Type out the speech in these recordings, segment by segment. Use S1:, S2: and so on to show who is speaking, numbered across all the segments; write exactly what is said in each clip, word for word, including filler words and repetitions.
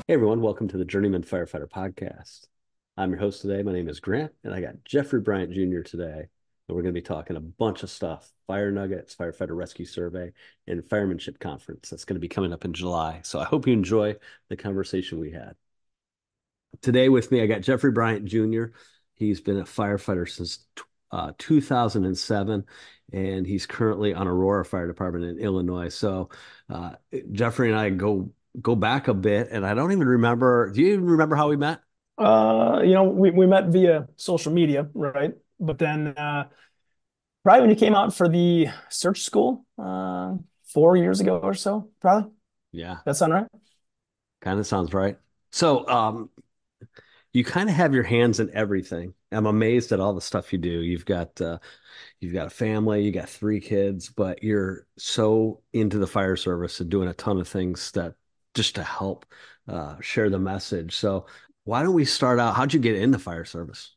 S1: Hey everyone, welcome to the Journeyman Firefighter Podcast. I'm your host today. My name is Grant, and I got Jeffrey Bryant Junior today. And we're going to be talking a bunch of stuff: fire nuggets, firefighter rescue survey, and firemanship conference that's going to be coming up in July. So I hope you enjoy the conversation we had. Today with me, I got Jeffrey Bryant Junior He's been a firefighter since uh, two thousand seven, and he's currently on Aurora Fire Department in Illinois. So uh, Jeffrey and I go go back a bit, and I don't even remember. Do you even remember how we met?
S2: Uh, you know, we, we met via social media, right? But then uh, probably when you came out for the search school uh, four years ago or so, probably.
S1: Yeah,
S2: That sound right?
S1: kind of sounds right. So um, you kind of have your hands in everything. I'm amazed at all the stuff you do. You've got uh, you've got a family, you got three kids, but you're so into the fire service and doing a ton of things that just to help uh, share the message. So why don't we start out? How'd you get in the fire service?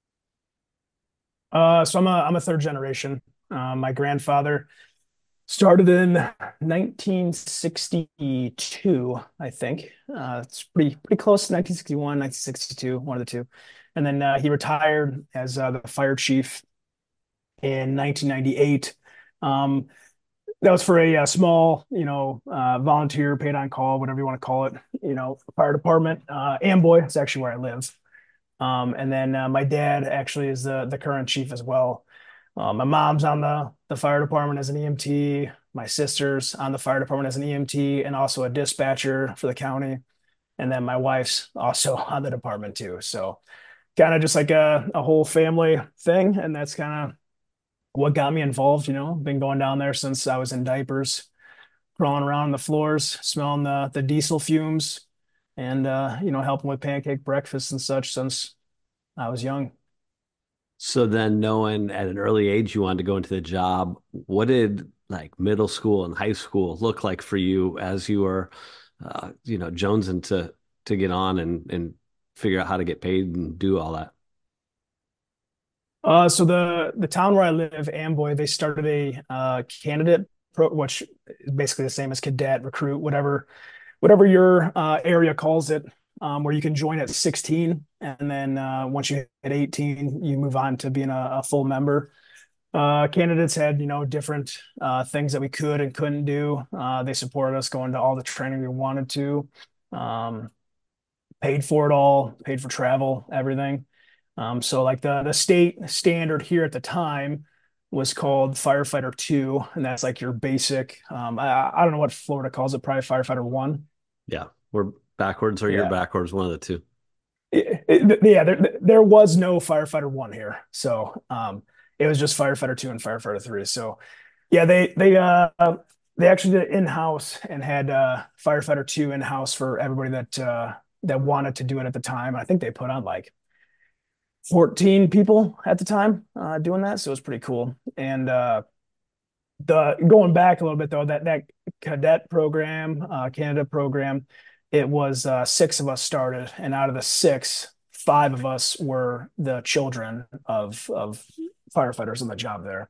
S2: Uh, so I'm a I'm a third generation. Uh, my grandfather started in nineteen sixty-two, I think. Uh, it's pretty pretty close to nineteen sixty-one, nineteen sixty-two, one of the two. And then uh, he retired as uh, the fire chief in nineteen ninety-eight. Um, that was for a, uh small, you know, uh, volunteer paid on call, whatever you want to call it, you know, fire department. Uh, Amboy, it's actually where I live. Um, and then uh, my dad actually is the the current chief as well. Uh, my mom's on the the fire department as an E M T. My sister's on the fire department as an E M T and also a dispatcher for the county. And then my wife's also on the department too. So kind of just like a, a whole family thing. And that's kind of what got me involved. You know, been going down there since I was in diapers, crawling around on the floors, smelling the the diesel fumes, and uh, you know, helping with pancake breakfast and such since I was young.
S1: So then knowing at an early age you wanted to go into the job, what did like middle school and high school look like for you as you were uh, you know, jonesing to to get on and and figure out how to get paid and do all that?
S2: Uh, so the the town where I live, Amboy, they started a uh, candidate pro, which is basically the same as cadet, recruit, whatever whatever your uh, area calls it, um, where you can join at sixteen, and then uh, once you hit eighteen, you move on to being a, a full member. Uh, candidates had, you know, different uh, things that we could and couldn't do. Uh, they supported us going to all the training we wanted to, um, paid for it all, paid for travel, everything. Um, so like the the state standard here at the time was called firefighter two, and that's like your basic. Um, I, I don't know what Florida calls it, probably firefighter one.
S1: Yeah, we're backwards or you're
S2: Yeah,
S1: backwards, one of the two.
S2: It- it- yeah. There there was no firefighter one here, so um, it was just firefighter two and firefighter three. So yeah, they they uh they actually did it in house and had uh, firefighter two in house for everybody that uh, that wanted to do it at the time. I think they put on like fourteen people at the time uh, doing that, so it was pretty cool. And uh, the going back a little bit though, that that cadet program, uh, Canada program, it was uh, six of us started, and out of the six, five of us were the children of of firefighters on the job there.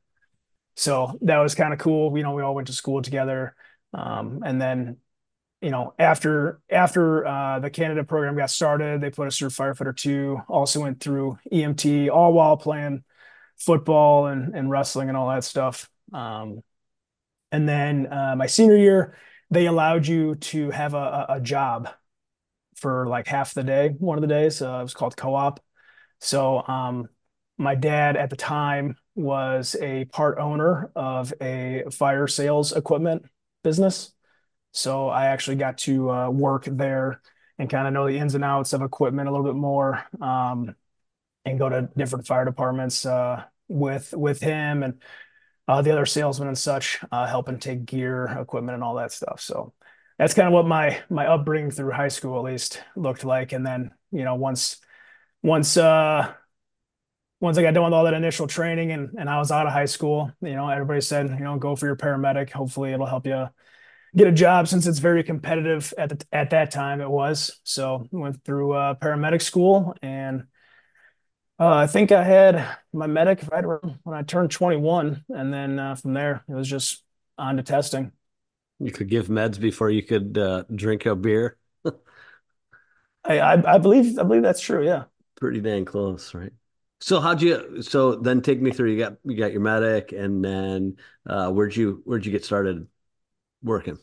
S2: So that was kind of cool. You know, we all went to school together, um, and then you know, after after uh, the Canada program got started, they put us through firefighter two. Also went through E M T, all while playing football and and wrestling and all that stuff. Um, and then uh, my senior year, they allowed you to have a, a job for like half the day, one of the days. Uh, it was called co-op. So um, my dad at the time was a part owner of a fire sales equipment business. So I actually got to uh, work there and kind of know the ins and outs of equipment a little bit more, um, and go to different fire departments uh, with with him and uh, the other salesmen and such, uh, helping take gear, equipment, and all that stuff. So that's kind of what my my upbringing through high school at least looked like. And then you know once once uh, once I got done with all that initial training and and I was out of high school, you know everybody said, you know go for your paramedic. Hopefully it'll help you get a job since it's very competitive at the, at that time it was. So went through uh, paramedic school, and uh, I think I had my medic right around when I turned twenty-one, and then uh, from there it was just on to testing.
S1: You could give meds before you could uh, drink a beer.
S2: I, I I believe I believe that's true. Yeah.
S1: Pretty dang close, right? So how'd you, so then take me through, you got, you got your medic and then uh, where'd you, where'd you get started working?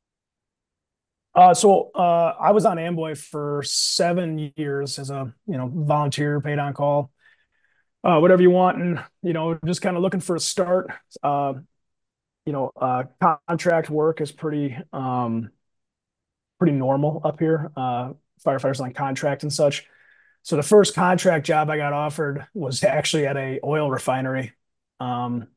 S2: Uh, so uh, I was on Amboy for seven years as a you know volunteer, paid on call, uh, whatever you want, and you know just kind of looking for a start. Uh, you know, uh, contract work is pretty um, pretty normal up here. Uh, firefighters on contract and such. So the first contract job I got offered was actually at a oil refinery, um,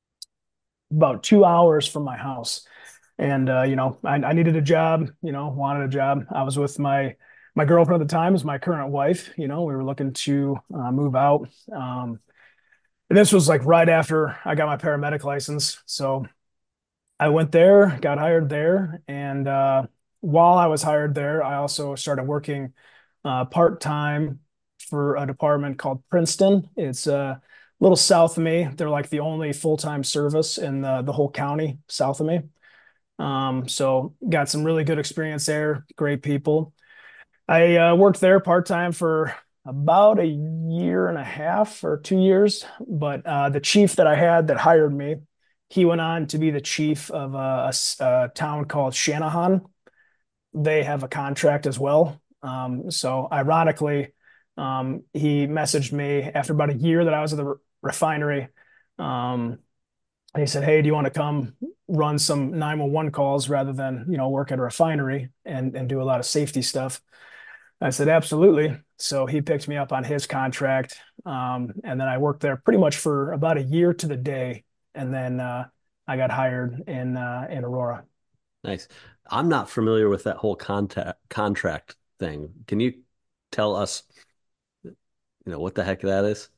S2: about two hours from my house. And uh, you know, I, I needed a job, you know, wanted a job. I was with my my girlfriend at the time, is my current wife. You know, we were looking to uh, move out. Um, and this was like right after I got my paramedic license. So I went there, got hired there, and uh, while I was hired there, I also started working uh, part time for a department called Princeton. It's uh, a little south of me. They're like the only full time service in the the whole county south of me. Um, so got some really good experience there, great people. I uh, worked there part time for about a year and a half or two years, but uh, the chief that I had that hired me, he went on to be the chief of a, a, a town called Shanahan. They have a contract as well. Um, so ironically, um, he messaged me after about a year that I was at the re- refinery. Um, and he said, "Hey, do you want to come run some nine one one calls rather than, you know, work at a refinery and, and do a lot of safety stuff?" I said, "Absolutely." So he picked me up on his contract. Um, and then I worked there pretty much for about a year to the day. And then uh, I got hired in uh, in Aurora.
S1: Nice. I'm not familiar with that whole contact contract thing. Can you tell us, you know, what the heck that is?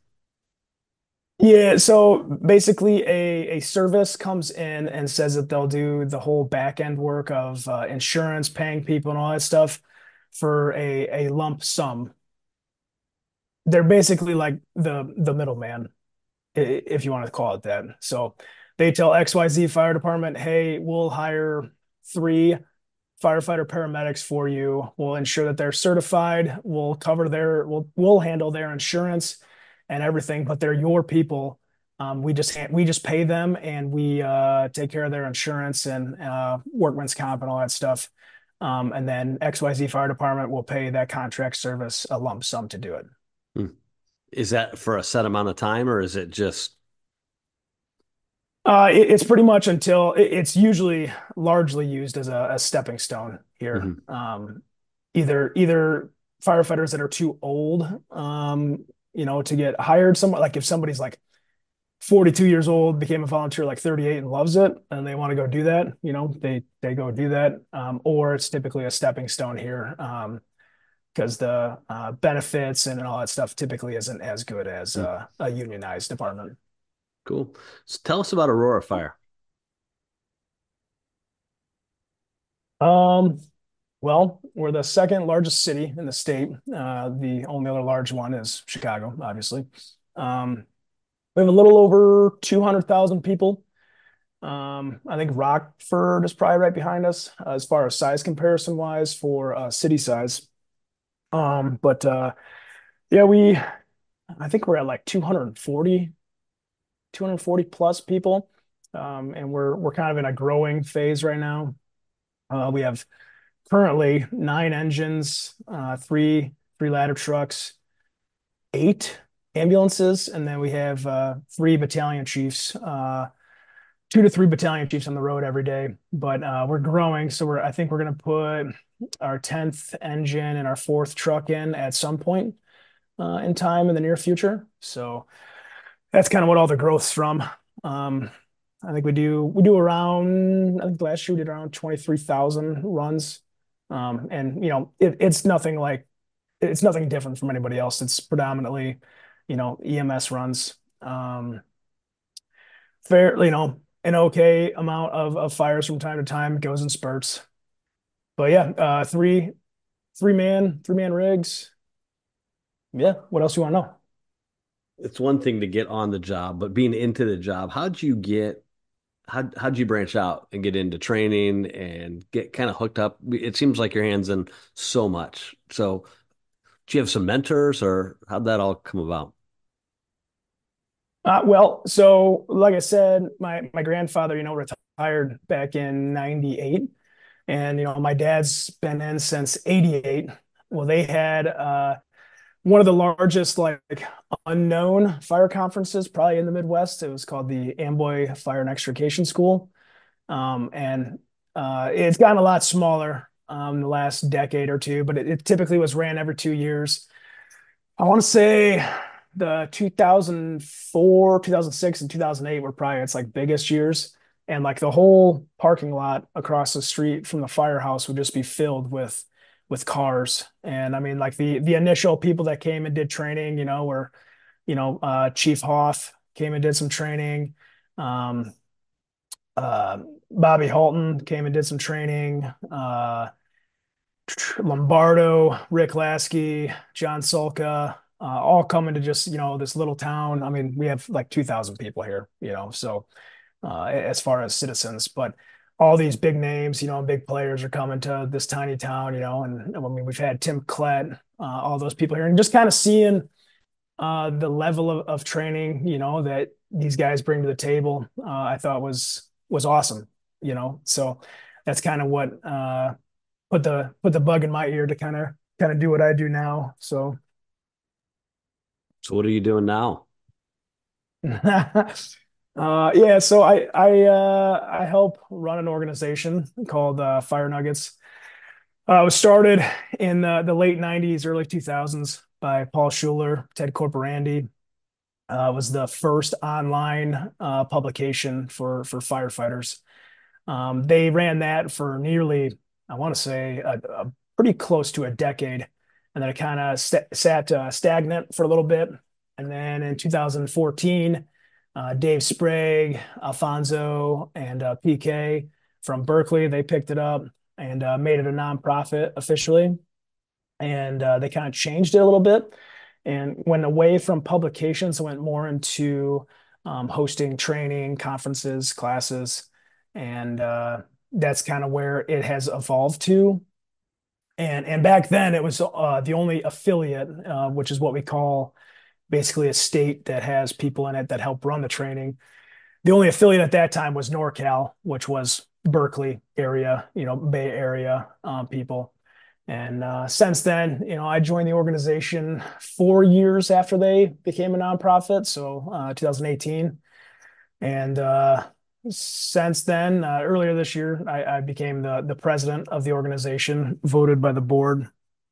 S2: Yeah, so basically a a service comes in and says that they'll do the whole back end work of uh, insurance, paying people and all that stuff for a a lump sum. They're basically like the the middleman, if you want to call it that. So they tell X Y Z Fire Department, "Hey, we'll hire three firefighter paramedics for you. We'll ensure that they're certified. We'll cover their, we'll we'll handle their insurance and everything, but they're your people. Um, we just we just pay them and we uh, take care of their insurance and uh, workman's comp and all that stuff. Um, and then X Y Z Fire Department will pay that contract service a lump sum to do it."
S1: Hmm. Is that for a set amount of time or is it just?
S2: Uh, it, it's pretty much until it, it's usually largely used as a, a stepping stone here.
S1: Mhm.
S2: Um, either either firefighters that are too old, um, you know, to get hired somewhere. Like if somebody's like forty-two years old, became a volunteer like thirty-eight and loves it, and they want to go do that, you know, they they go do that. Um, or it's typically a stepping stone here, um, because the uh, benefits and all that stuff typically isn't as good as
S1: Hmm.
S2: uh, a unionized department.
S1: Cool. So tell us about Aurora Fire.
S2: Um, Well, we're the second largest city in the state. Uh, the only other large one is Chicago, obviously. Um, we have a little over two hundred thousand people. Um, I think Rockford is probably right behind us uh, as far as size comparison wise for uh, city size. Um, but uh, yeah, we, I think we're at like two hundred forty, two hundred forty plus people. Um, and we're we're kind of in a growing phase right now. Uh, we have currently nine engines, uh, three three ladder trucks, eight ambulances, and then we have uh, three battalion chiefs, uh, two to three battalion chiefs on the road every day. But uh, we're growing, so we're I think we're going to put our tenth engine and our fourth truck in at some point uh, in time in the near future. So that's kind of what all the growth's from. Um, I think we do we do around I think last year we did around twenty-three thousand runs. Um, and you know, it, it's nothing like it's nothing different from anybody else. It's predominantly, you know, E M S runs. Um, fair, you know, an okay amount of, of fires from time to time goes in spurts. But yeah, uh, three three man, three man rigs. Yeah, what else you want to know?
S1: It's one thing to get on the job, but being into the job, how'd you get, how how'd you branch out and get into training and get kind of hooked up? It seems like your hands in so much. So Do you have some mentors, or how'd that all come about?
S2: Uh, well, so like I said, my my grandfather, you know, retired back in ninety-eight, and you know, my dad's been in since eighty-eight. Well, they had uh one of the largest like unknown fire conferences probably in the Midwest. It was called the Amboy Fire and Extrication School. Um, and uh, it's gotten a lot smaller um, the last decade or two, but it, it typically was ran every two years. I want to say the two thousand four, two thousand six, and two thousand eight were probably its like biggest years. And like the whole parking lot across the street from the firehouse would just be filled with with cars. And I mean, like the the initial people that came and did training, you know, were, you know, uh, Chief Hoff came and did some training. Um, uh, Bobby Halton came and did some training. Uh, Lombardo, Rick Lasky, John Sulka, uh, all coming to just, you know, this little town. I mean, we have like two thousand people here, you know, so uh, as far as citizens, but all these big names, you know, big players are coming to this tiny town, you know, and I mean, we've had Tim Klett, uh, all those people here, and just kind of seeing uh, the level of, of training, you know, that these guys bring to the table, uh, I thought was was awesome, you know. So that's kind of what uh, put the put the bug in my ear to kind of kind of do what I do now. So
S1: So what are you doing now?
S2: uh, yeah, so I I uh, I help run an organization called uh, Fire Nuggets. Uh, it was started in the, the late nineties, early two thousands by Paul Schuler, Ted Corporandi. Uh, was the first online uh, publication for for firefighters. Um, they ran that for nearly, I want to say, a, a pretty close to a decade, and then it kind of st sat uh, stagnant for a little bit. And then in two thousand fourteen, uh, Dave Sprague, Alfonso, and uh, P K from Berkeley, they picked it up and uh, made it a nonprofit officially. And uh, they kind of changed it a little bit and went away from publications and went more into um, hosting training, conferences, classes. And uh, that's kind of where it has evolved to. And and back then it was uh, the only affiliate, uh, which is what we call basically a state that has people in it that help run the training. The only affiliate at that time was NorCal, which was Berkeley area, you know, Bay Area um, people. And uh, since then, you know, I joined the organization four years after they became a nonprofit, so uh, two thousand eighteen. And uh, since then, uh, earlier this year, I, I became the the president of the organization, voted by the board.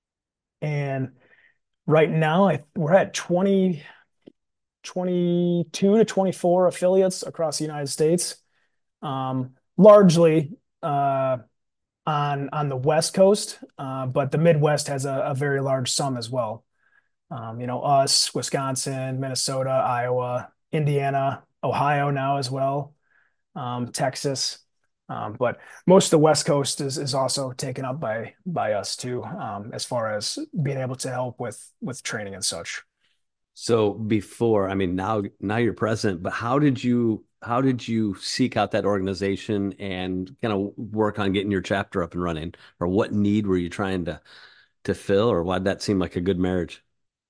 S2: And right now, I, we're at twenty, twenty-two to twenty-four affiliates across the United States, um, largely uh, on on the West Coast, uh, but the Midwest has a, a very large sum as well. Um, you know, us, Wisconsin, Minnesota, Iowa, Indiana, Ohio now as well, um, Texas. Um, but most of the West Coast is is also taken up by by us too, um, as far as being able to help with with training and such.
S1: So before, I mean, now now you're president, but how did you how did you seek out that organization and kind of work on getting your chapter up and running? Or what need were you trying to to fill, or why'd that seem like a good marriage?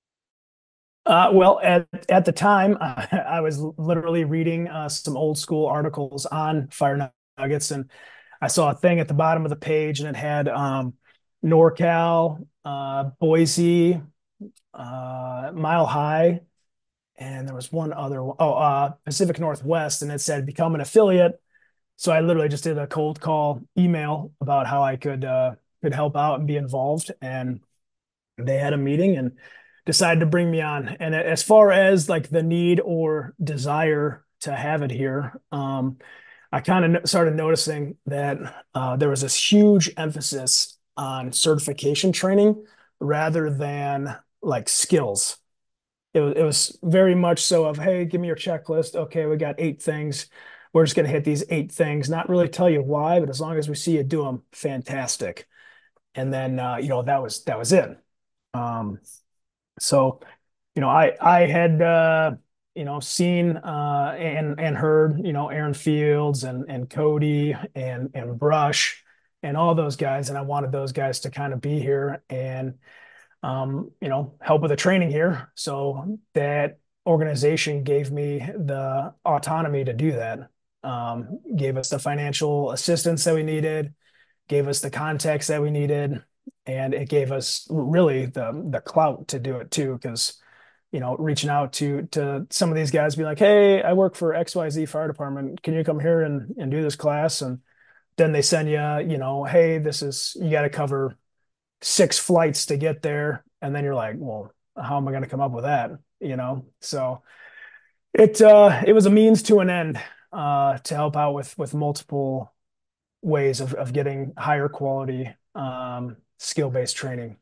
S2: Uh, well, at at the time, uh, I was literally reading uh, some old school articles on fire nuggets, and I saw a thing at the bottom of the page, and it had um, NorCal, uh, Boise, uh, Mile High, and there was one other one. Oh, uh, Pacific Northwest, and it said become an affiliate. So I literally just did a cold call email about how I could uh, could help out and be involved, and they had a meeting and decided to bring me on. And as far as like the need or desire to have it here, um, I kind of started noticing that uh, there was this huge emphasis on certification training rather than like skills. It was, it was very much so of, hey, give me your checklist. Okay, we got eight things. We're just going to hit these eight things, not really tell you why, but as long as we see you do them, fantastic. And then, uh, you know, that was that was it. Um, so, you know, I I had uh, you know seen uh, and and heard you know Aaron Fields and and Cody and and Brush and all those guys, and I wanted those guys to kind of be here. And um, you know, help with the training here. So that organization gave me the autonomy to do that. Um, gave us the financial assistance that we needed, gave us the context that we needed, and it gave us really the the clout to do it too. Because you know, reaching out to to some of these guys, be like, "Hey, I work for X Y Z Fire Department. Can you come here and and do this class?" And then they send you, you know, "Hey, this is you got to cover six flights to get there," and then you're like, "Well, how am I going to come up with that?" You know, so it uh, it was a means to an end uh, to help out with with multiple ways of of getting higher quality um, skill based training.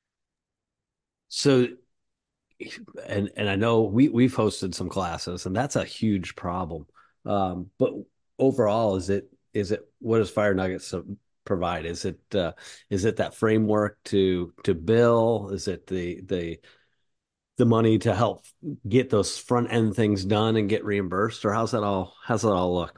S1: So, and and I know we we've hosted some classes, and that's a huge problem. Um, but overall, is it is it what does Fire Nuggets uh, provide? Is it uh, is it that framework to to bill? Is it the the the money to help get those front end things done and get reimbursed, or how's that all how's that all look?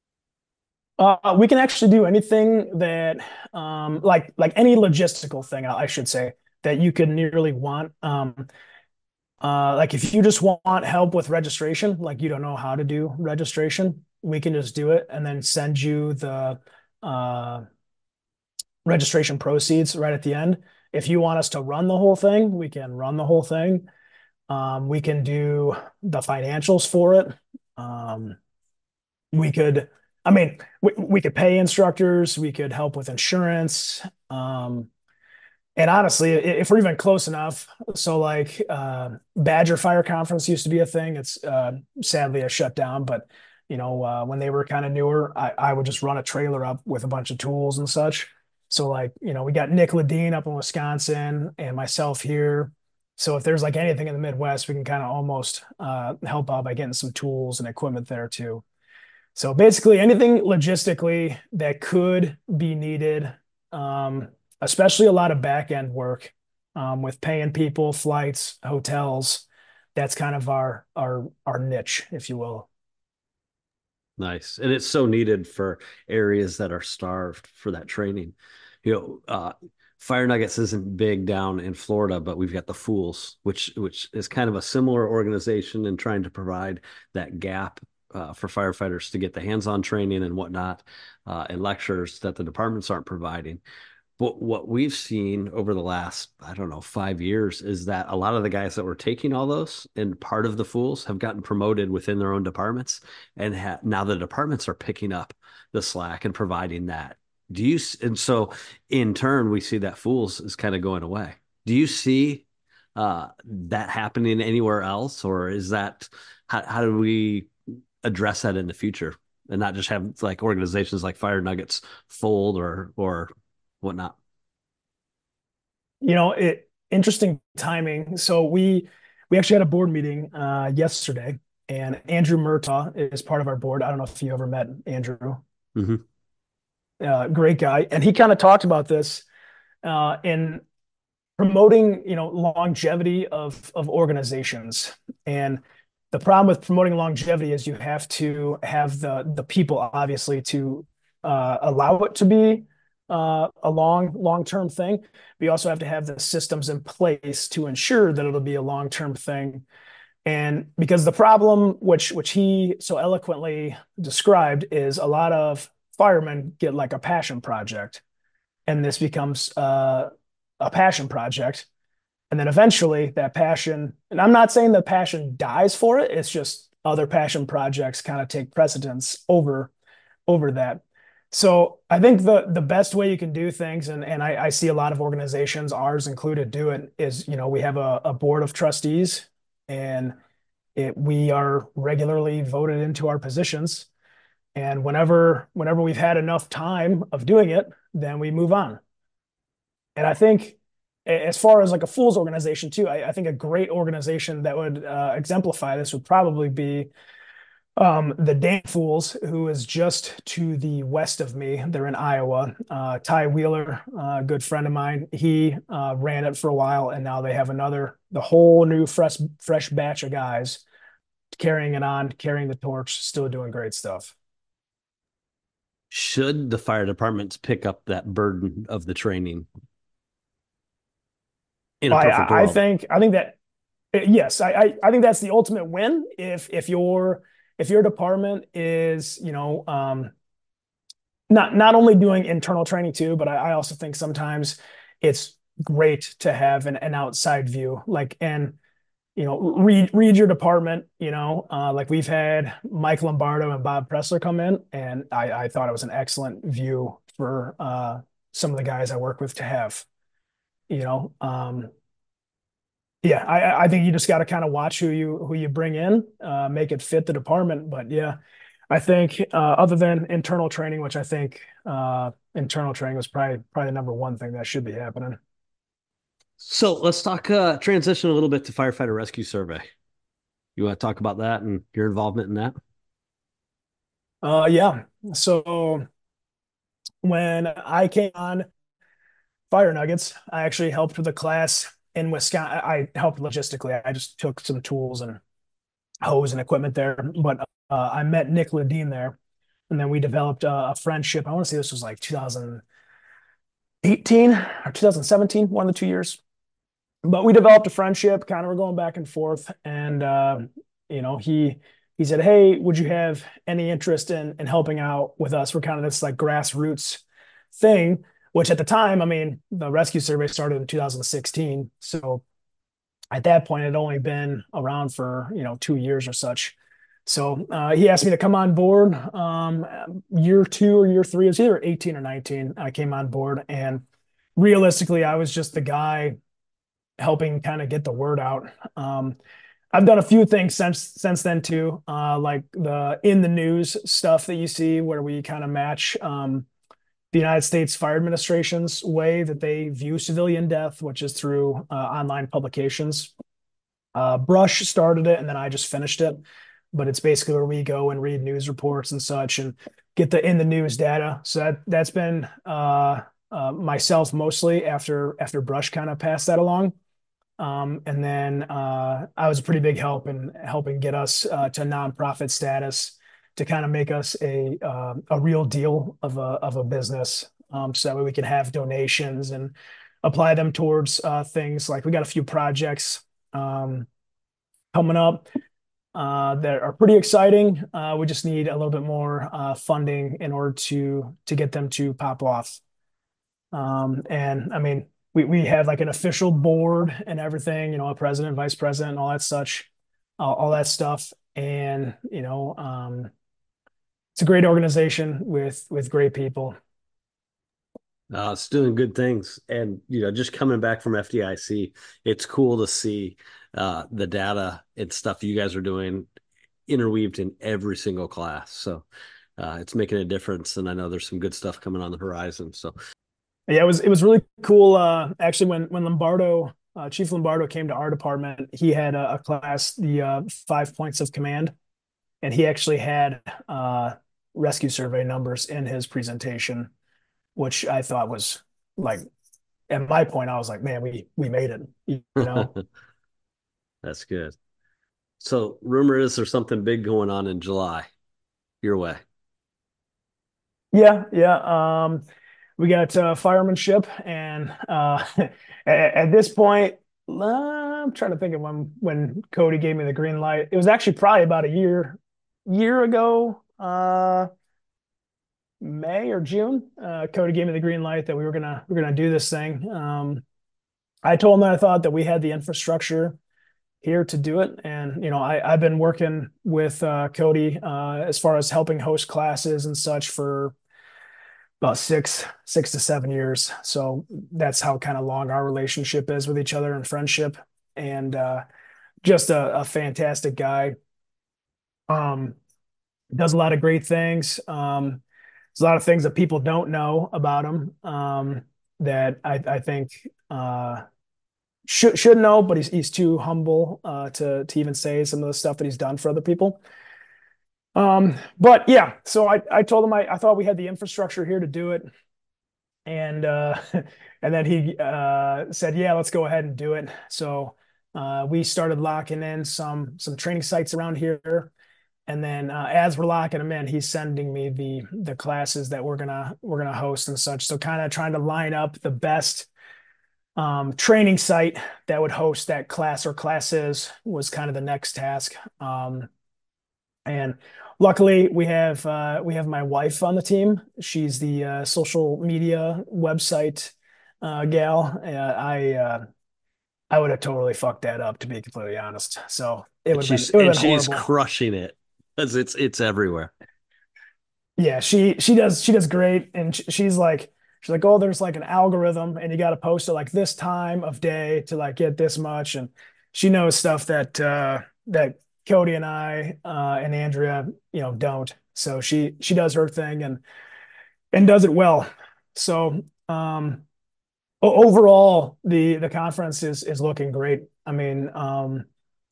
S2: Uh, we can actually do anything that, um, like like any logistical thing, I should say, that you could nearly want. Um, uh, like if you just want help with registration, like you don't know how to do registration, we can just do it and then send you the uh, registration proceeds right at the end. If you want us to run the whole thing, we can run the whole thing. Um, we can do the financials for it. Um, we could, I mean, we, we could pay instructors, we could help with insurance. Um, and honestly, if we're even close enough, so like uh, Badger Fire Conference used to be a thing. It's uh, sadly a shutdown, but you know, uh, when they were kind of newer, I, I would just run a trailer up with a bunch of tools and such. So like, you know, we got Nick Ledeen up in Wisconsin and myself here. So if there's like anything in the Midwest, we can kind of almost uh, help out by getting some tools and equipment there too. So basically, anything logistically that could be needed, um, especially a lot of back end work um, with paying people, flights, hotels. That's kind of our our our niche, if you will.
S1: Nice. And it's so needed for areas that are starved for that training. You know, uh, Fire Nuggets isn't big down in Florida, but we've got the Fools, which which is kind of a similar organization in trying to provide that gap uh, for firefighters to get the hands-on training and whatnot, uh, and lectures that the departments aren't providing. But what we've seen over the last, I don't know, five years is that a lot of the guys that were taking all those and part of the Fools have gotten promoted within their own departments, and ha now the departments are picking up the slack and providing that. Do you, and so in turn, we see that Fools is kind of going away. Do you see uh, that happening anywhere else, or is that how, how do we address that in the future and not just have like organizations like Fire Nuggets fold or or whatnot?
S2: You know, it interesting timing. So we we actually had a board meeting uh, yesterday, and Andrew Murtaugh is part of our board. I don't know if you ever met Andrew.
S1: Hmm.
S2: Uh, great guy, and he kind of talked about this uh, in promoting, you know, longevity of of organizations. And the problem with promoting longevity is you have to have the the people obviously to uh, allow it to be uh, a long long term thing. But you also have to have the systems in place to ensure that it'll be a long term thing. And because the problem, which which he so eloquently described, is a lot of firemen get like a passion project, and this becomes uh, a passion project. And then eventually that passion, and I'm not saying the passion dies for it, it's just other passion projects kind of take precedence over over that. So I think the the best way you can do things, and, and I, I see a lot of organizations, ours included, do it is, you know, we have a, a board of trustees and it, we are regularly voted into our positions. And whenever whenever we've had enough time of doing it, then we move on. And I think as far as like a Fools organization too, I, I think a great organization that would uh, exemplify this would probably be um, the Dan Fools, who is just to the west of me. They're in Iowa. Uh, Ty Wheeler, uh, a good friend of mine, he uh, ran it for a while, and now they have another, the whole new fresh fresh batch of guys carrying it on, carrying the torch, still doing great stuff.
S1: Should the fire departments pick up that burden of the training? in a perfect
S2: I I
S1: world.
S2: think I think that yes, I, I I think that's the ultimate win if if your if your department is, you know, um not not only doing internal training too, but I, I also think sometimes it's great to have an, an outside view, like, and you know, read read your department. You know, uh, like we've had Mike Lombardo and Bob Pressler come in, and I, I thought it was an excellent view for uh, some of the guys I work with to have. You know, um, yeah, I, I think you just got to kind of watch who you who you bring in, uh, make it fit the department. But yeah, I think uh, other than internal training, which I think uh, internal training was probably probably the number one thing that should be happening.
S1: So let's talk uh, transition a little bit to firefighter rescue survey. You want to talk about that and your involvement in that?
S2: Uh, yeah. So when I came on Fire Nuggets, I actually helped with a class in Wisconsin. I helped logistically. I just took some tools and hose and equipment there. But uh, I met Nick Ledeen there, and then we developed uh, a friendship. I want to say this was like two thousand eighteen or two thousand seventeen, one of the two years. But we developed a friendship. Kind of were going back and forth, and uh, you know, he he said, "Hey, would you have any interest in in helping out with us? We're kind of this like grassroots thing." Which at the time, I mean, the rescue survey started in two thousand sixteen, so at that point, it had only been around for you know two years or such. So uh, he asked me to come on board. Um, year two or year three, it was either eighteen or nineteen. I came on board, and realistically, I was just the guy helping kind of get the word out. Um, I've done a few things since since then too, uh, like the in the news stuff that you see, where we kind of match um, the United States Fire Administration's way that they view civilian death, which is through uh, online publications. Uh, Brush started it, and then I just finished it. But it's basically where we go and read news reports and such, and get the in the news data. So that that's been uh, uh, myself mostly after after Brush kind of passed that along. Um, and then uh, I was a pretty big help in helping get us uh, to nonprofit status to kind of make us a uh, a real deal of a of a business, um, so that way we can have donations and apply them towards uh, things like we got a few projects um, coming up uh, that are pretty exciting. Uh, we just need a little bit more uh, funding in order to to get them to pop off. Um, and I mean, we we have like an official board and everything, you know, a president, vice president, and all that such, uh, all that stuff. And you know, um, it's a great organization with with great people.
S1: Uh, it's doing good things. And, you know, just coming back from F D I C, it's cool to see uh, the data and stuff you guys are doing interweaved in every single class. So uh, it's making a difference. And I know there's some good stuff coming on the horizon. So,
S2: Yeah, it was it was really cool. Uh, actually, when when Lombardo, uh, Chief Lombardo came to our department, he had a, a class, the uh, five points of command, and he actually had uh, rescue survey numbers in his presentation, which I thought was like, at my point, I was like, man, we we made it, you know.
S1: that's good. So, rumor is there's something big going on in July your way.
S2: Yeah, yeah. Um, we got uh, firemanship, and uh, at, at this point, uh, I'm trying to think of when when Cody gave me the green light. It was actually probably about a year year ago, uh, May or June. Uh, Cody gave me the green light that we were gonna we are gonna do this thing. Um, I told him that I thought that we had the infrastructure here to do it, and you know, I I've been working with uh, Cody uh, as far as helping host classes and such for about six six to seven years. So that's how kind of long our relationship is with each other and friendship. And uh, just a, a fantastic guy. Um, does a lot of great things. Um, there's a lot of things that people don't know about him um, that I, I think uh, should should know, but he's he's too humble uh, to to even say some of the stuff that he's done for other people. Um, but yeah, so I I told him I, I thought we had the infrastructure here to do it, and uh, and then he uh, said, yeah, let's go ahead and do it. So uh, we started locking in some some training sites around here. And then uh, as we're locking them in, he's sending me the the classes that we're gonna we're gonna host and such. So kind of trying to line up the best um, training site that would host that class or classes was kind of the next task. Um, and luckily, we have uh, we have my wife on the team. She's the uh, social media website uh, gal. Uh, I uh, I would have totally fucked that up, to be completely honest. So it
S1: And
S2: would have been
S1: she's
S2: it would
S1: and
S2: have been
S1: she's
S2: horrible.
S1: crushing it because it's it's everywhere.
S2: Yeah, she she does she does great, and sh she's like she's like, oh, there's like an algorithm, and you got to post it like this time of day to like get this much, and she knows stuff that uh, that Cody and I uh, and Andrea, you know, don't. So she she does her thing and and does it well. So um, overall, the the conference is is looking great. I mean, um,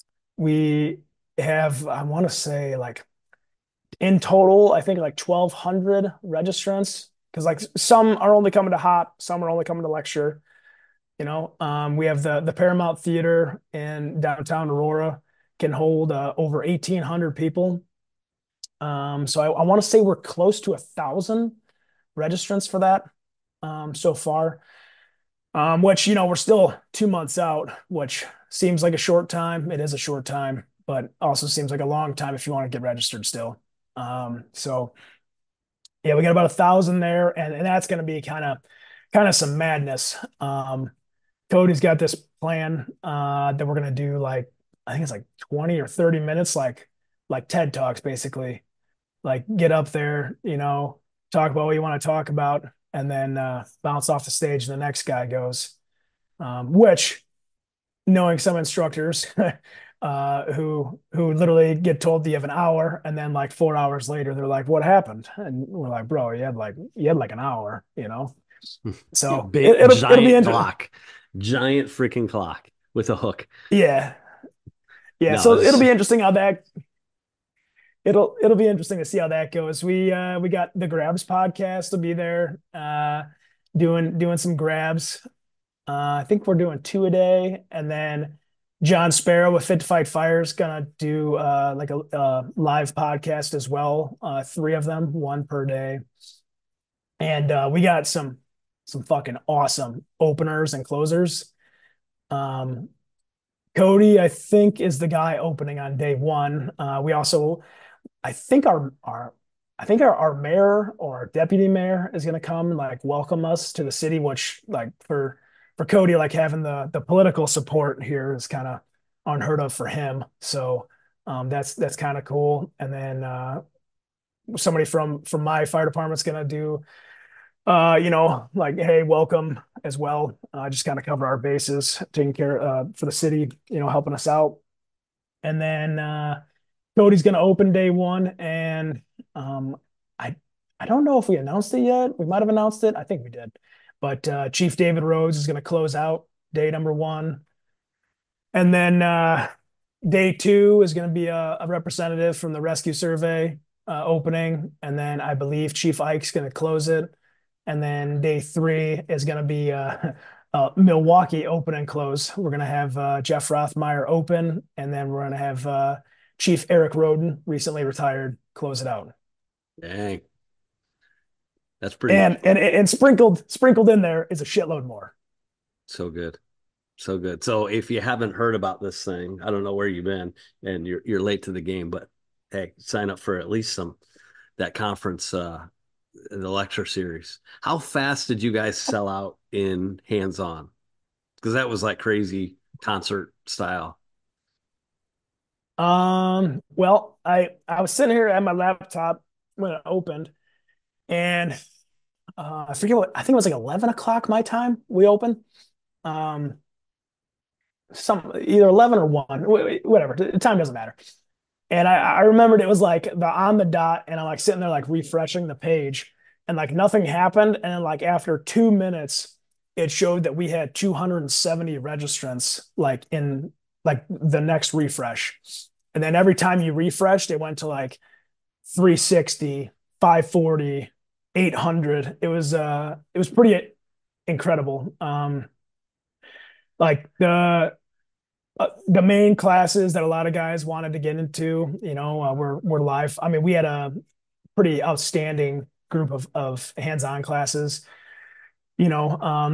S2: we have I want to say like in total, I think like twelve hundred registrants because like some are only coming to hop, some are only coming to lecture. You know, um, we have the the Paramount Theater in downtown Aurora can hold uh, over eighteen hundred people. Um, so I, I want to say we're close to a thousand registrants for that um, so far. Um, which you know we're still two months out, which seems like a short time. It is a short time, but also seems like a long time if you want to get registered still. Um, so yeah, we got about a thousand there, and, and that's going to be kind of kind of some madness. Um, Cody's got this plan uh, that we're going to do like I think it's like twenty or thirty minutes, like like TED Talks, basically. Like get up there, you know, talk about what you want to talk about, and then uh, bounce off the stage, and the next guy goes. Um, which knowing some instructors uh, who who literally get told you have an hour, and then like four hours later they're like, "What happened?" And we're like, "Bro, you had like you had like an hour, you know." So
S1: Big
S2: it, it'll it'll be
S1: giant
S2: interesting.
S1: clock, giant freaking clock with a hook.
S2: Yeah, yeah.
S1: No,
S2: So it'll
S1: it's
S2: be interesting how that it'll it'll be interesting to see how that goes. We uh we got the Grabs podcast will be there, uh, doing doing some grabs. Uh, I think we're doing two a day, and then John Sparrow with Fit to Fight Fire is gonna do uh, like a, a live podcast as well. Uh, three of them, one per day, and uh, we got some some fucking awesome openers and closers. Um, Cody, I think, is the guy opening on day one. Uh, we also, I think our our I think our, our mayor or our deputy mayor is gonna come and like welcome us to the city, which like for for Cody, like having the the political support here is kind of unheard of for him. So um that's that's kind of cool. And then uh somebody from from my fire department's gonna do uh, you know, like, hey, welcome as well. Uh, just kind of cover our bases, taking care uh for the city, you know, helping us out. And then uh Cody's going to open day one, and um, I I don't know if we announced it yet. We might have announced it. I think we did. But uh, Chief David Rhodes is going to close out day number one, and then uh, day two is going to be a, a representative from the rescue survey uh, opening, and then I believe Chief Ike's going to close it, and then day three is going to be uh, uh, Milwaukee open and close. We're going to have uh, Jeff Rothmeyer open, and then we're going to have uh, Chief Eric Roden, recently retired, close it out.
S1: dang, that's pretty
S2: And and and sprinkled sprinkled in there is a shitload more.
S1: so good. So good. So if you haven't heard about this thing, I don't know where you've been and you're you're late to the game, but hey, sign up for at least some that conference uh the lecture series. How fast did you guys sell out in hands-on? Because that was like crazy concert style.
S2: Um, well, I I was sitting here at my laptop when it opened, and uh, I forget what I think it was like eleven o'clock my time. We opened. Um, some either eleven or one, whatever. The time doesn't matter. And I, I remembered it was like the on the dot, and I'm like sitting there like refreshing the page, and like nothing happened. And then like after two minutes, it showed that we had two hundred seventy registrants like in like the next refresh. And then every time you refreshed, it went to like three sixty, five forty, eight hundred. It was uh it was pretty incredible. Um like the uh, the main classes that a lot of guys wanted to get into, you know, uh, were were live. I mean, we had a pretty outstanding group of of hands-on classes. You know, um,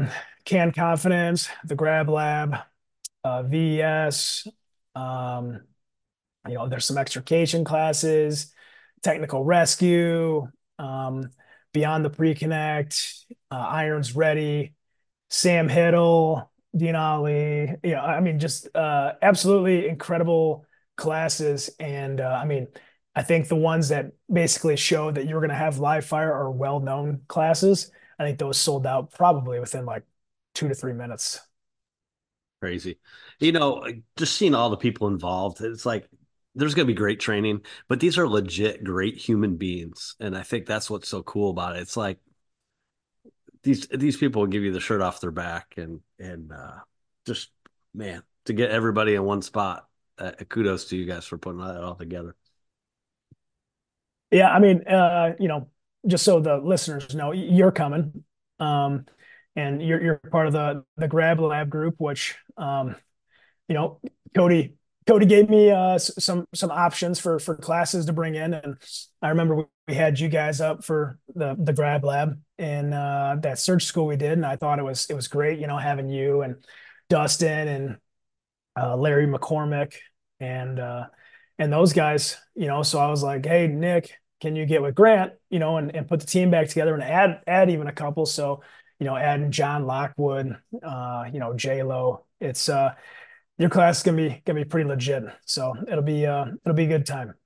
S2: Can Confidence, the Grab Lab, uh, V E S. Um, you know, there's some extrication classes, technical rescue, um, Beyond the Pre-Connect, uh, Irons Ready, Sam Hiddle, Dean Ali. You know, I mean, just uh, absolutely incredible classes. And uh, I mean, I think the ones that basically show that you're going to have live fire are well-known classes. I think those sold out probably within like two to three minutes.
S1: Crazy. You know, just seeing all the people involved, it's like there's going to be great training, but these are legit great human beings. And I think that's what's so cool about it. It's like these these people will give you the shirt off their back and and uh just man, to get everybody in one spot. Uh, kudos to you guys for putting that all together.
S2: Yeah, I mean, uh, you know, just so the listeners know, you're coming, um, and you're you're part of the the Grab Lab group, which um, you know, Cody Cody gave me uh some some options for for classes to bring in, and I remember we, we had you guys up for the the Grab Lab in uh, that search school we did, and I thought it was it was great, you know, having you and Dustin and uh, Larry McCormick and uh, and those guys, you know. So I was like, hey, Nick, can you get with Grant, you know, and, and put the team back together and add add even a couple. So, you know, adding John Lockwood, uh, you know, J Lo. It's uh your class is gonna be gonna be pretty legit. So it'll be uh it'll be a good time.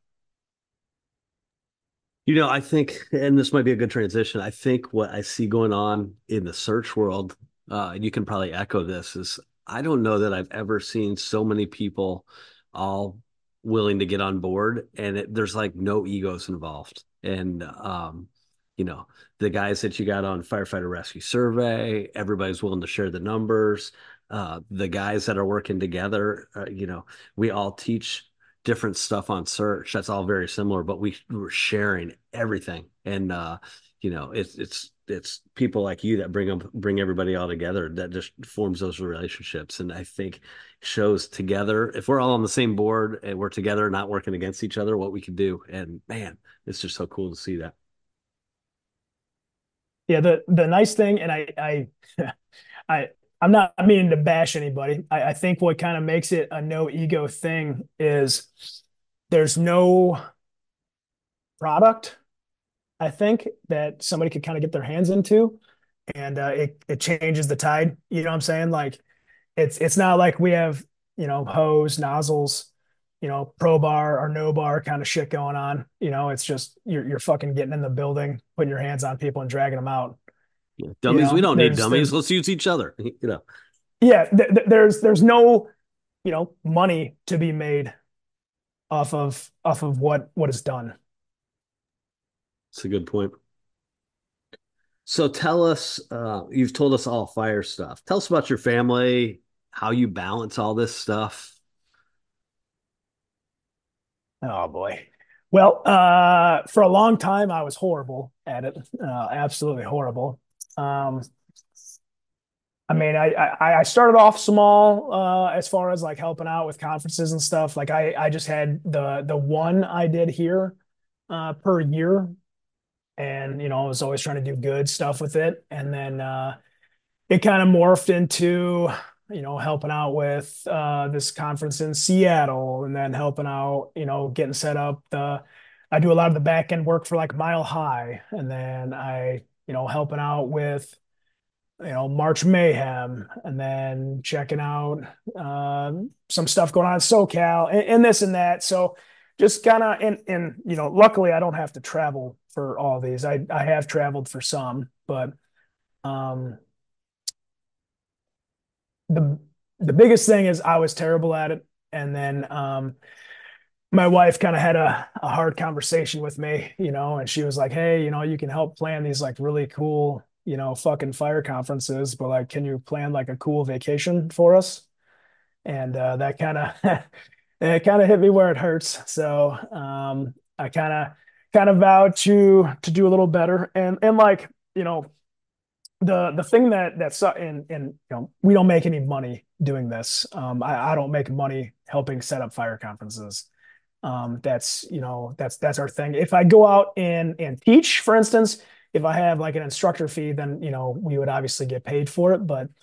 S1: You know, I think, and this might be a good transition. I think what I see going on in the search world, uh, and you can probably echo this, is I don't know that I've ever seen so many people all willing to get on board, and it, there's like no egos involved. And um, you know, the guys that you got on Firefighter Rescue Survey, everybody's willing to share the numbers. Uh, the guys that are working together, uh, you know, we all teach different stuff on search. That's all very similar, but we were sharing everything. And uh, you know, it's it's it's people like you that bring them bring everybody all together that just forms those relationships. And I think shows together, if we're all on the same board and we're together, not working against each other, what we can do. And man, it's just so cool to see that.
S2: Yeah, the the nice thing, and I I I I'm not meaning to bash anybody. I, I think what kind of makes it a no ego thing is there's no product, I think, that somebody could kind of get their hands into, and uh, it it changes the tide. You know what I'm saying? Like it's it's not like we have, you know, hose, nozzles, you know, pro bar or no bar kind of shit going on. You know, it's just you're you're fucking getting in the building, putting your hands on people and dragging them out.
S1: Yeah.
S2: You
S1: Dummies, we
S2: know,
S1: don't need
S2: there's
S1: dummies.
S2: there's
S1: Let's use each other. You know,
S2: yeah, th th there's there's no, you know, money to be made off of off of what what is done.
S1: it's a good point. So tell us, uh, you've told us all fire stuff. Tell us about your family, how you balance all this stuff.
S2: Oh boy. Well, uh, for a long time I was horrible at it, uh, absolutely horrible. Um, I mean, I, I I started off small uh, as far as like helping out with conferences and stuff. Like I I just had the the one I did here uh, per year, and you know I was always trying to do good stuff with it. And then uh, it kind of morphed into you know helping out with uh, this conference in Seattle, and then helping out you know getting set up. The I do a lot of the back end work for like Mile High, and then I you know helping out with you know March Mayhem, and then checking out um, some stuff going on in SoCal and, and this and that. So just kind of and and you know luckily I don't have to travel for all these. I I have traveled for some, but um the the biggest thing is I was terrible at it. And then um my wife kind of had a, a hard conversation with me, you know, and she was like, hey, you know, you can help plan these like really cool, you know, fucking fire conferences, but like, can you plan like a cool vacation for us? And uh, that kind of it kind of hit me where it hurts. So um, I kind of kind of vowed to to do a little better. And and like, you know, the the thing that that's and and you know we don't make any money doing this. Um, I, I don't make money helping set up fire conferences. Um, that's you know that's that's our thing. If I go out and and teach, for instance, if I have like an instructor fee, then you know we would obviously get paid for it. But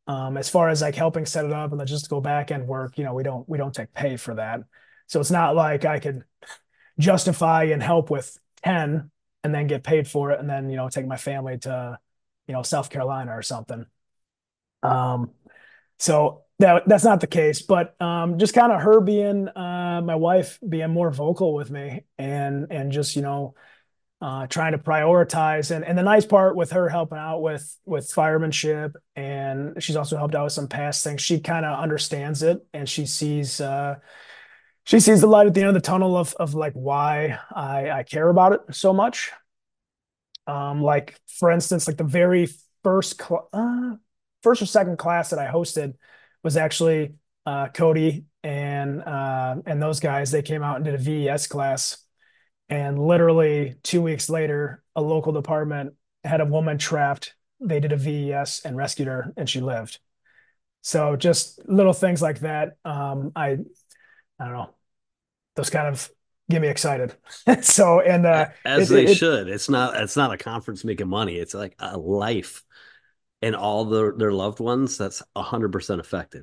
S2: Um, as far as like helping set it up and logistical back end work, you know, we don't we don't take pay for that. So it's not like I could justify and help with ten and then get paid for it and then, you know, take my family to, you know, South Carolina or something. Um, so that that's not the case, but um, just kind of her being uh, my wife being more vocal with me and and just you know uh, trying to prioritize and and the nice part with her helping out with with firemanship and she's also helped out with some past things. She kind of understands it and she sees uh, she sees the light at the end of the tunnel of of like why I I care about it so much. Um, like for instance, like the very first cl- uh, first or second class that I hosted was actually uh, Cody and uh, and those guys. They came out and did a V E S class, and literally two weeks later, a local department had a woman trapped. They did a V E S and rescued her, and she lived. So just little things like that. Um, I I don't know. Those kind of get me excited. So and uh,
S1: As
S2: it,
S1: they
S2: it, it
S1: should. It's not it's not a conference making money. It's like a life and all their their loved ones that's one hundred percent affected.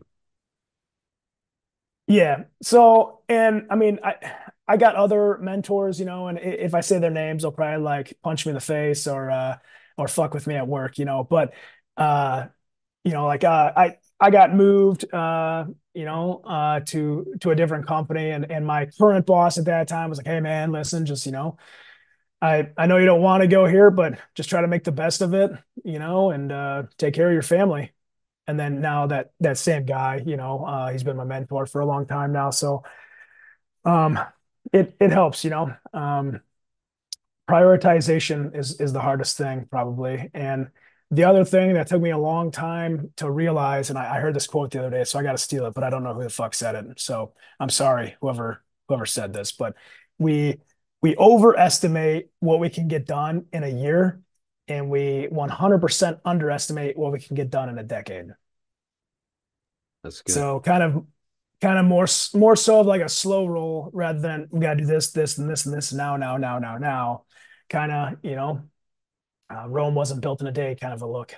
S2: Yeah. So, and I mean, I I got other mentors, you know, and if I say their names, they'll probably like punch me in the face or uh or fuck with me at work, you know. But uh, you know, like uh I I got moved uh, you know, uh to to a different company and and my current boss at that time was like, "Hey man, listen, just, you know, I I know you don't want to go here, but just try to make the best of it, you know, and uh take care of your family." And then now that that same guy, you know, uh, he's been my mentor for a long time now. So um, it it helps, you know. Um, prioritization is is the hardest thing probably. And the other thing that took me a long time to realize, and I, I heard this quote the other day, so I got to steal it, but I don't know who the fuck said it. So I'm sorry, whoever whoever said this, but we we overestimate what we can get done in a year, and we one hundred percent underestimate what we can get done in a decade.
S1: That's good.
S2: So kind of kind of more more so of like a slow roll rather than we gotta do this, this, and this, and this now, now, now, now, now. Kind of, you know, uh, Rome wasn't built in a day kind of a look.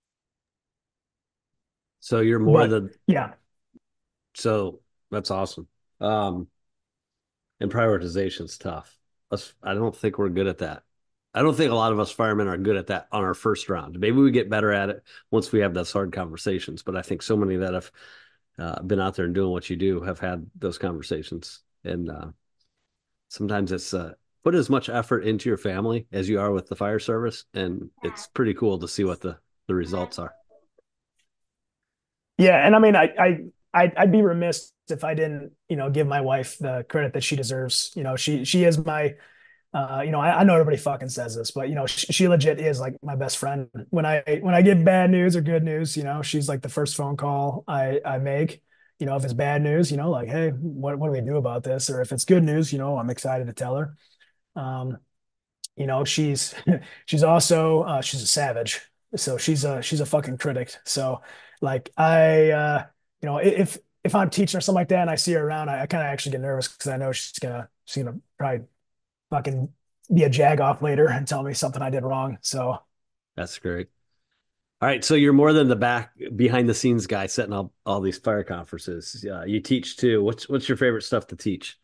S1: So you're more
S2: But
S1: than
S2: yeah,
S1: so that's awesome. Um, and prioritization's tough. Us, I don't think we're good at that. I don't think a lot of us firemen are good at that on our first round. Maybe we get better at it once we have those hard conversations. But I think so many that have uh, been out there and doing what you do have had those conversations. And uh, sometimes it's uh, put as much effort into your family as you are with the fire service, and it's pretty cool to see what the the results are.
S2: yeah, and I mean, I I I'd, I'd be remiss if I didn't, you know, give my wife the credit that she deserves. You know, she she is my Uh, you know, I, I know everybody fucking says this, but you know, she, she legit is like my best friend. When I when I get bad news or good news, you know, she's like the first phone call I I make. You know, if it's bad news, you know, like, hey, what what do we do about this? Or if it's good news, you know, I'm excited to tell her. Um, you know, she's she's also uh, she's a savage, so she's a she's a fucking critic. So, like, I uh, you know, if if I'm teaching or something like that and I see her around, I, I kind of actually get nervous because I know she's gonna she's gonna probably fucking be a jag off later and tell me something I did wrong. So,
S1: That's great. All right, so you're more than the back behind the scenes guy setting up all these fire conferences. Uh, you teach too. What's what's your favorite stuff to teach?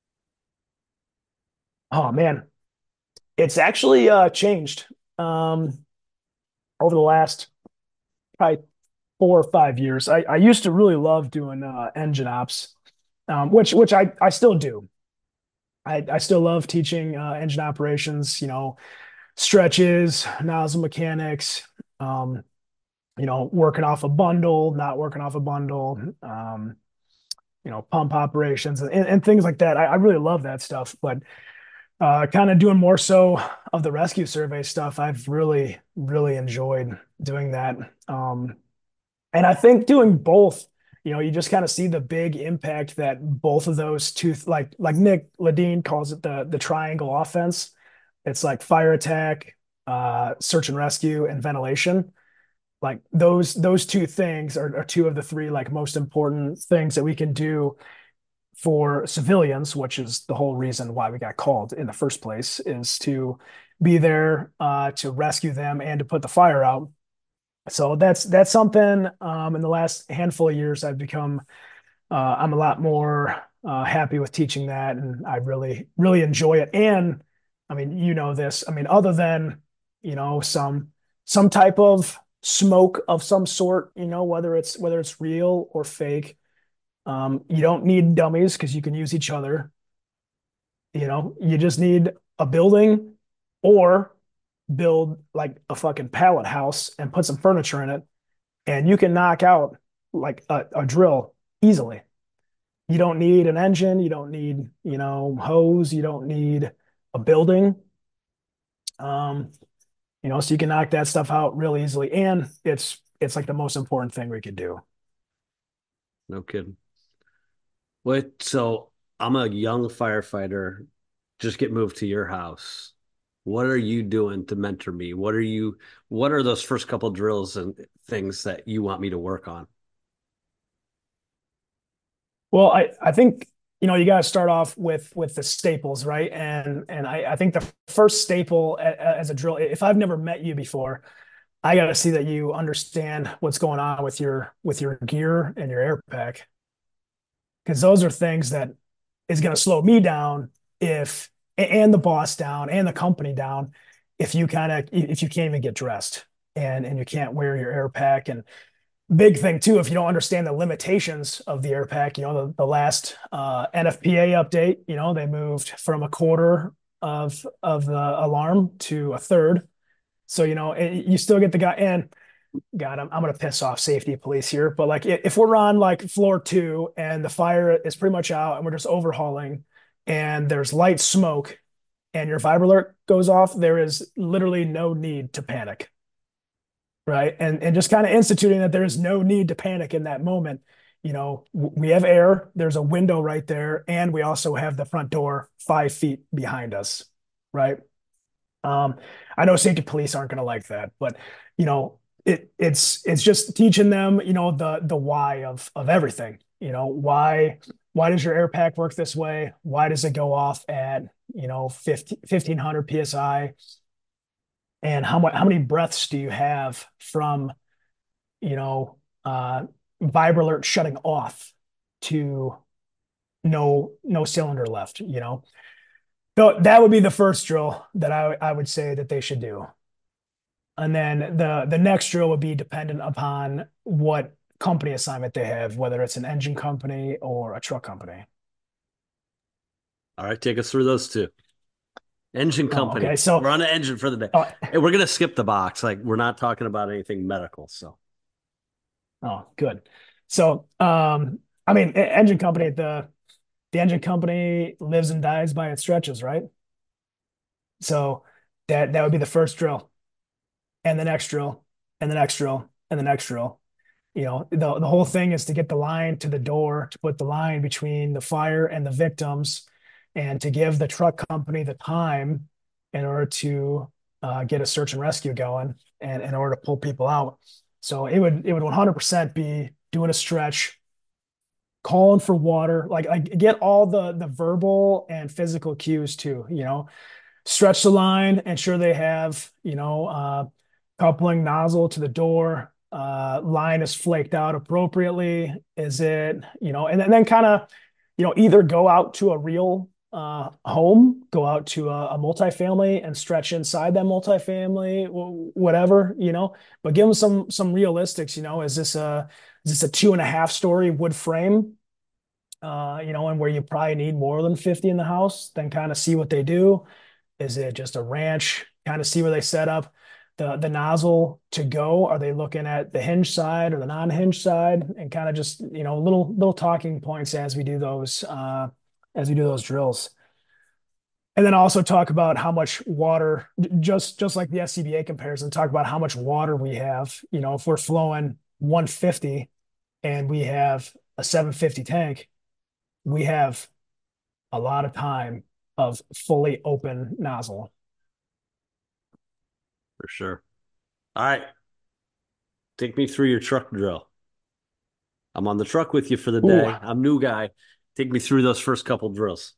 S2: oh man, it's actually uh, changed um, over the last probably four or five years. I, I used to really love doing uh, engine ops, um, which which I I still do. I I still love teaching uh, engine operations. You know, stretches, nozzle mechanics. Um, you know, working off a bundle, not working off a bundle. Um, you know, pump operations and, and things like that. I, I really love that stuff, but uh, kind of doing more so of the rescue survey stuff. I've really, really enjoyed doing that. Um, and I think doing both, you know, you just kind of see the big impact that both of those two, like like Nick Ledeen calls it the the triangle offense. It's like fire attack, uh, search and rescue, and ventilation. Like those those two things are, are two of the three like most important things that we can do for civilians, which is the whole reason why we got called in the first place, is to be there uh, to rescue them and to put the fire out. So that's that's something um, in the last handful of years I've become uh, I'm a lot more uh, happy with teaching that, and I really really enjoy it. And I mean, you know this. I mean, other than you know some some type of smoke of some sort, you know, whether it's whether it's real or fake, um, you don't need dummies because you can use each other. You know, you just need a building or build like a fucking pallet house and put some furniture in it, and you can knock out like a, a drill easily. You don't need an engine, you don't need, you know, hose, you don't need a building. Um, you know, so you can knock that stuff out real easily. And it's it's like the most important thing we could do.
S1: No kidding. Wait, so I'm a young firefighter, just get moved to your house. What are you doing to mentor me? What are you, what are those first couple drills and things that you want me to work on?
S2: Well, I, I think, you know, you got to start off with with the staples, right? And and I, I think the first staple as a drill, if I've never met you before, I got to see that you understand what's going on with your with your gear and your air pack, because those are things that is going to slow me down if and the boss down and the company down if you kind of if you can't even get dressed and and you can't wear your air pack. And big thing too, if you don't understand the limitations of the air pack, you know, the, the last uh, N F P A update, you know, they moved from a quarter of of the alarm to a third. So, you know, it, you still get the guy. And God, I'm, I'm going to piss off safety police here, but like if we're on like floor two and the fire is pretty much out and we're just overhauling and there's light smoke and your fiber alert goes off, there is literally no need to panic. Right. And, and just kind of instituting that there is no need to panic in that moment. You know, we have air, there's a window right there, and we also have the front door five feet behind us. Right. Um, I know safety police aren't going to like that, but you know, it it's it's just teaching them, you know, the the why of of everything. You know, why why does your air pack work this way? Why does it go off at, you know, fifteen hundred P S I? And how much how many breaths do you have from, you know, uh Viber alert shutting off to no no cylinder left, you know? So that would be the first drill that I I would say that they should do. And then the the next drill would be dependent upon what company assignment they have, whether it's an engine company or a truck company.
S1: All right, take us through those two. Engine
S2: Oh,
S1: company.
S2: okay. So,
S1: We're on an engine for the day.
S2: oh,
S1: And we're gonna skip the box. Like we're not talking about anything medical. So
S2: oh, good. So, um, I mean, e- engine company, the the engine company lives and dies by its stretches, right? So that that would be the first drill, and the next drill, and the next drill, and the next drill. You know, the the whole thing is to get the line to the door, to put the line between the fire and the victims, and to give the truck company the time in order to uh, get a search and rescue going, and in order to pull people out. So it would it would one hundred percent be doing a stretch, calling for water, like like get all the the verbal and physical cues too. You know, stretch the line, ensure they have, you know, uh, coupling nozzle to the door, uh, line is flaked out appropriately. Is it, you know, and, and then kind of, you know, either go out to a real uh, home, go out to a, a multifamily and stretch inside that multifamily, whatever, you know, but give them some some realistics. You know, is this a is this a two and a half story wood frame? Uh, you know, and where you probably need more than fifty in the house, then kind of see what they do. Is it just a ranch? Kind of see where they set up the the nozzle to go. Are they looking at the hinge side or the non-hinge side? And kind of just, you know, little little talking points as we do those uh, as we do those drills. And then also talk about how much water, just just like the S C B A comparison, talk about how much water we have. You know, if we're flowing one fifty and we have a seven fifty tank, we have a lot of time of fully open nozzle.
S1: for sure. All right, take me through your truck drill. I'm on the truck with you for the
S2: Ooh,
S1: day. I'm new guy. Take me through those first couple drills.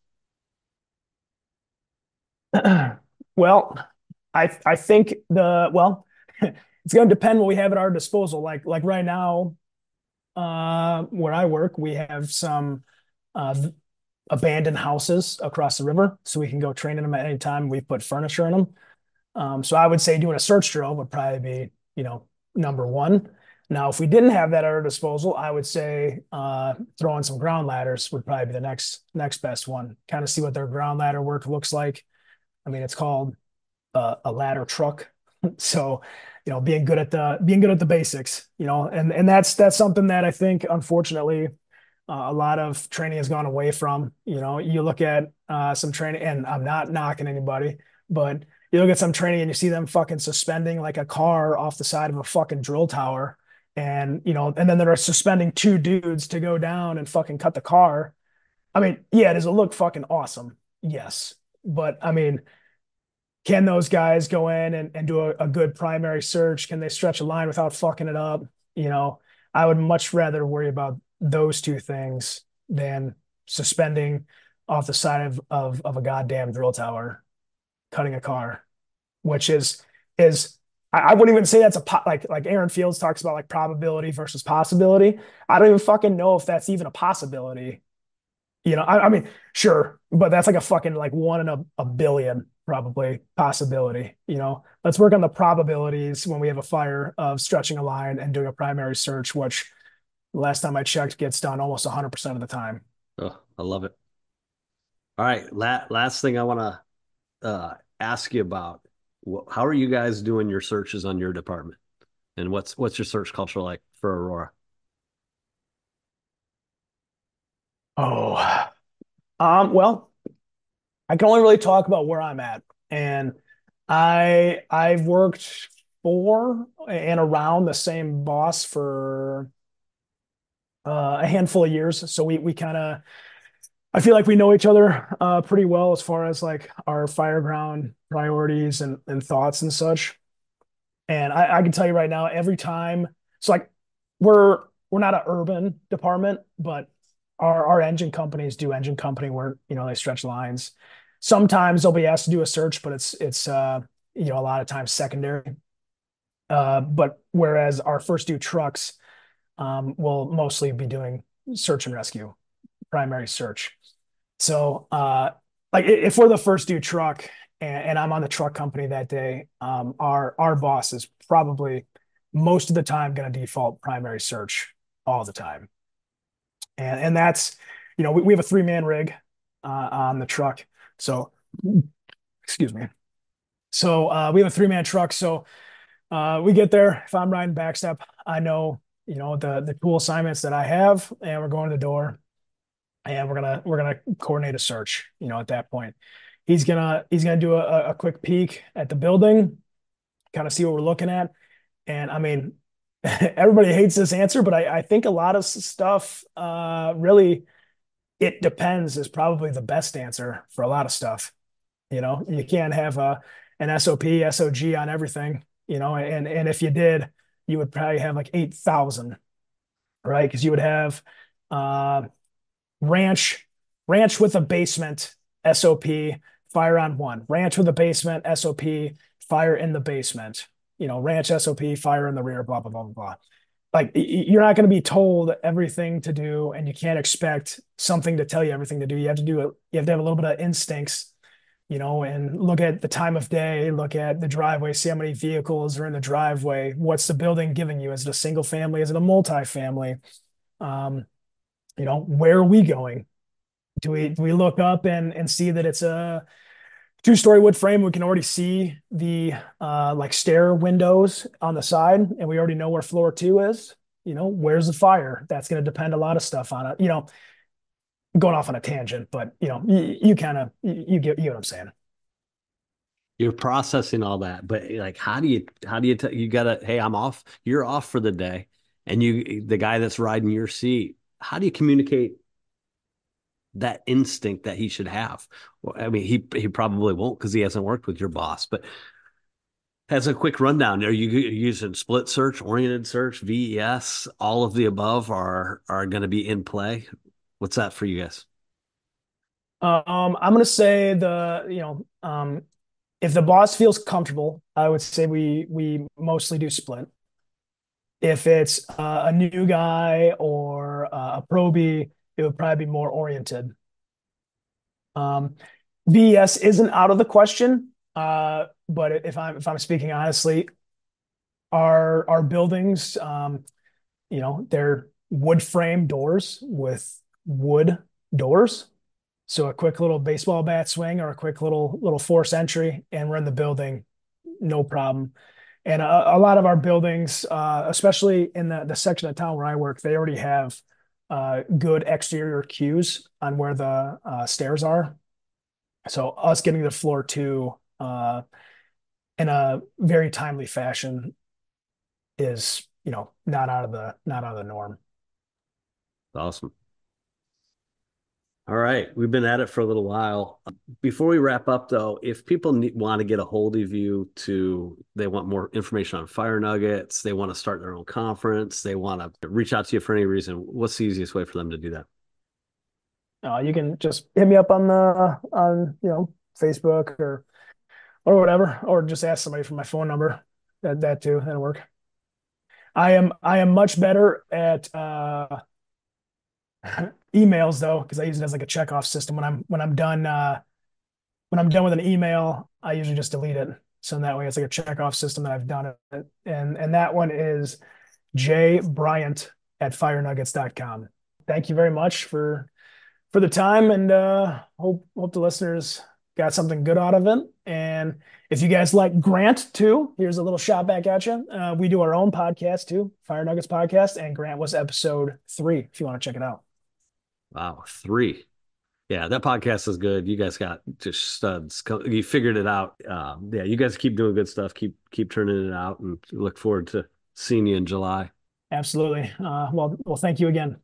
S2: well, I I think the well, it's going to depend what we have at our disposal. Like like right now, uh, where I work, we have some uh, abandoned houses across the river, so we can go train in them at any time. We've put furniture in them. Um, so I would say doing a search drill would probably be, you know, number one. Now, if we didn't have that at our disposal, I would say uh, throwing some ground ladders would probably be the next next best one. Kind of see what their ground ladder work looks like. I mean, it's called uh, a ladder truck, so you know, being good at the being good at the basics, you know, and and that's that's something that I think, unfortunately, uh, a lot of training has gone away from. You know, you look at uh, some training, and I'm not knocking anybody, but you look at some training and you see them fucking suspending like a car off the side of a fucking drill tower. And, you know, and then they're suspending two dudes to go down and fucking cut the car. I mean, yeah, does it look fucking awesome? Yes. But I mean, can those guys go in and, and do a, a good primary search? Can they stretch a line without fucking it up? You know, I would much rather worry about those two things than suspending off the side of, of, of a goddamn drill tower, cutting a car, which is is I, I wouldn't even say that's a po- like like Aaron Fields talks about like probability versus possibility. I don't even fucking know if that's even a possibility. You know, I, I mean, sure, but that's like a fucking like one in a, a billion probably possibility. You know, let's work on the probabilities when we have a fire of stretching a line and doing a primary search, which last time I checked gets done almost one hundred percent of the time.
S1: Oh, I love it. All right, la last thing I want to uh, ask you about. Wh- How are you guys doing your searches on your department? And what's what's your search culture like for Aurora?
S2: Oh, um, well, I can only really talk about where I'm at. And I I've worked for and around the same boss for uh, a handful of years. So we we kind of I feel like we know each other uh, pretty well as far as like our fireground priorities and, and thoughts and such. And I, I can tell you right now, every time, so like we're we're not an urban department, but our our engine companies do engine company where you know they stretch lines. Sometimes they'll be asked to do a search, but it's it's uh you know a lot of times secondary. Uh, but whereas our first due trucks um, will mostly be doing search and rescue, primary search. So uh, like if we're the first due truck and, and I'm on the truck company that day, um, our our boss is probably most of the time going to default primary search all the time. And and that's, you know, we, we have a three man rig uh, on the truck. So excuse me. So uh, we have a three man truck. So uh, we get there. If I'm riding backstep, I know, you know, the the tool assignments that I have, and we're going to the door, and we're gonna we're gonna coordinate a search. You know, at that point, he's gonna he's gonna do a, a quick peek at the building, kind of see what we're looking at. And I mean, everybody hates this answer, but I, I think a lot of stuff uh, really it depends is probably the best answer for a lot of stuff. You know, you can't have a an S O P, S O G on everything. You know, and and if you did, you would probably have like eight thousand, right? Because you would have uh, ranch, ranch with a basement, S O P, fire on one. Ranch with a basement, S O P, fire in the basement. You know, ranch S O P, fire in the rear, blah, blah, blah, blah, blah. Like you're not going to be told everything to do, and you can't expect something to tell you everything to do. You have to do it. You have to have a little bit of instincts, you know, and look at the time of day, look at the driveway, see how many vehicles are in the driveway. What's the building giving you? Is it a single family? Is it a multi-family? Um, you know, where are we going? Do we do we look up and and see that it's a two story wood frame? We can already see the uh like stair windows on the side, and we already know where floor two is. You know, where's the fire? That's going to depend a lot of stuff on it. You know, going off on a tangent, but you know, you, you kind of you, you get you know what I'm saying.
S1: You're processing all that, but like, how do you how do you t you gotta, hey, I'm off, you're off for the day, and you the guy that's riding your seat, how do you communicate that instinct that he should have? Well, I mean, he he probably won't because he hasn't worked with your boss, but as a quick rundown, are you using split search, oriented search, V E S, all of the above are are going to be in play? What's that for you guys?
S2: Um, I'm gonna say the you know um If the boss feels comfortable, I would say we we mostly do split. If it's uh, a new guy or uh, a probie, it would probably be more oriented. Um, V E S isn't out of the question, uh, but if I'm if I'm speaking honestly, our our buildings, um, you know, they're wood frame doors with wood doors. So a quick little baseball bat swing or a quick little little force entry, and we're in the building, no problem. And a, a lot of our buildings, uh, especially in the the section of town where I work, they already have uh, good exterior cues on where the uh, stairs are. So us getting to floor two uh, in a very timely fashion is, you know, not out of the not out of the norm.
S1: Awesome. All right, we've been at it for a little while. Before we wrap up, though, if people need, want to get a hold of you to, they want more information on Fire Nuggets, they want to start their own conference, they want to reach out to you for any reason, what's the easiest way for them to do that?
S2: Uh, you can just hit me up on the on you know Facebook or or whatever, or just ask somebody for my phone number. That that too, that'll work. I am I am much better at uh, emails though, because I use it as like a checkoff system. When I'm when I'm done uh, when I'm done with an email, I usually just delete it. So in that way, it's like a checkoff system that I've done it. And and that one is J Bryant at fire nuggets dot com. Thank you very much for for the time, and uh, hope hope the listeners got something good out of it. And if you guys like Grant too, here's a little shot back at you. Uh, we do our own podcast too, Fire Nuggets podcast, and Grant was episode three. If you want to check it out.
S1: Wow, three. Yeah, that podcast is good. You guys got just studs. You figured it out. Um, yeah, you guys keep doing good stuff. Keep keep turning it out, and look forward to seeing you in July.
S2: Absolutely. Uh, well, well, thank you again.